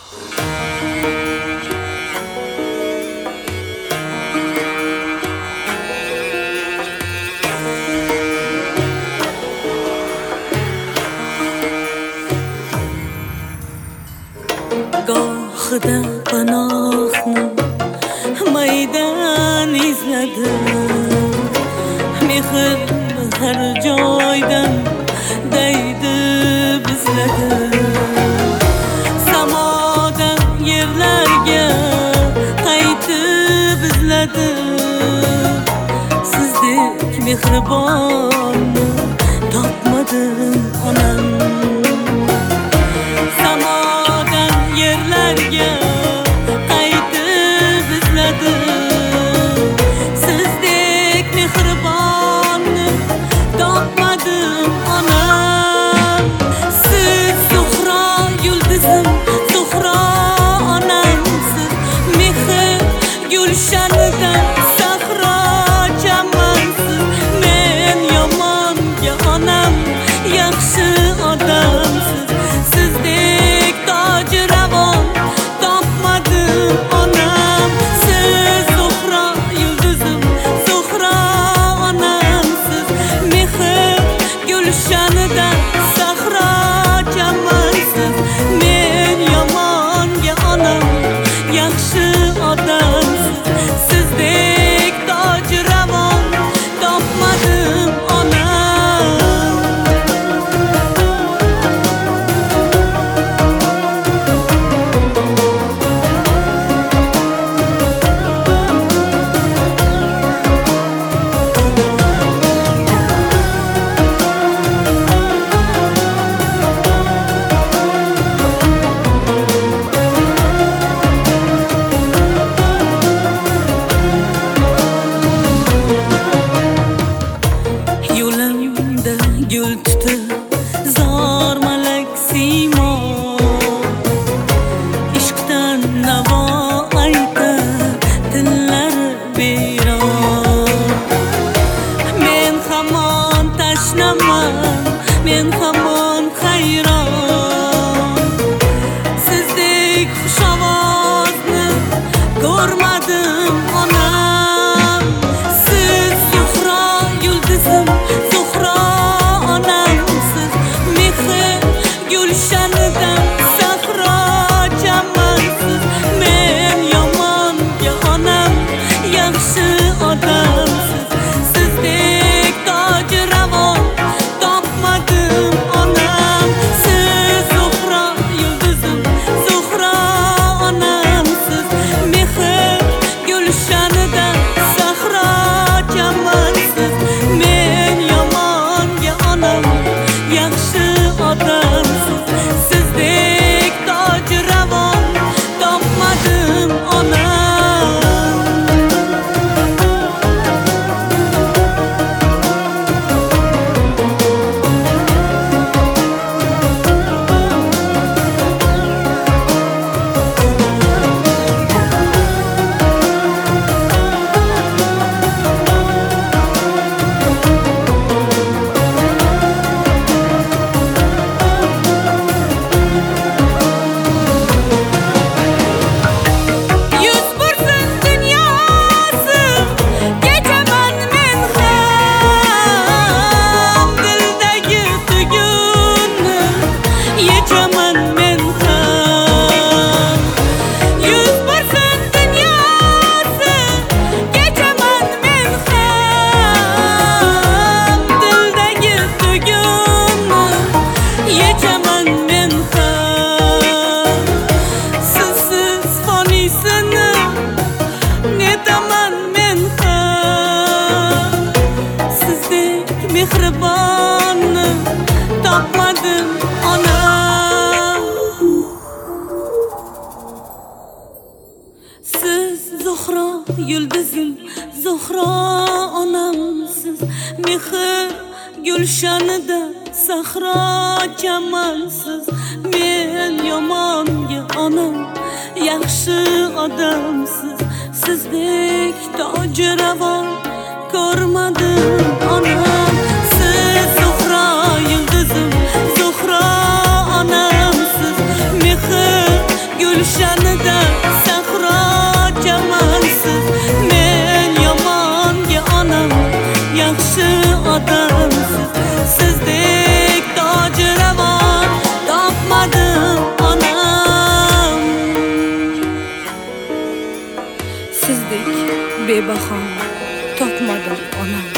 Gohida panohni maydan izladim, mehr har joydan daydi bizladim. Samodan yerlarga qaytib izladim, sizdek mehribonni topmadim onam. Yerlarga qaytib izladim, sizdek mehribonni topmadim onam. Siz Zuhro yulduzim, Zuhro onamsiz, mehr gulshanidan sahro chamansiz. Men yomonga onam, yaxshi odamsiz, sizdek toji ravon topmadim onam. Siz Zuhro yulduzim, Zuhro onamsiz, mehr gulshanidan sahro chamansiz. Men yomonga onam, yaxshi odamsiz, sizdek toji ravon topmadim onam. Yo'limda gul tutib zor malak siymo, ishqdan navo aytar tillari biyron. Men hamon tashnaman, men hamon hayron, sizdek xush ovozni ko'rmadim onam. Siz Zuhro yulduzim, Zuhro onamsiz, mehr gulshanidan sahro chamansiz. Men yomonga onam, yaxshi odamsiz, sizdek toji ravon topmadim onam. Siz Zuhro yulduzim, Zuhro onamsiz, mehr gulshanidan sahro chamansiz. Men yomonga onam, yaxshi odamsiz, sizdek toji ravon topmadim onam. Mehribonni topmadim onam. Siz Zuhro yulduzim, Zuhro onamsiz, mehr gulshanida sahro chamansiz. Men yomonga onam, yaxshi odamsiz, sizdek toji ravon ko'rmadim onam. Siz Zuhro yulduzim, Zuhro onamsiz, mehr gul xodimsiz. Sizdek toji ravon topmadim onam. Sizdek bebaho topmadim onam.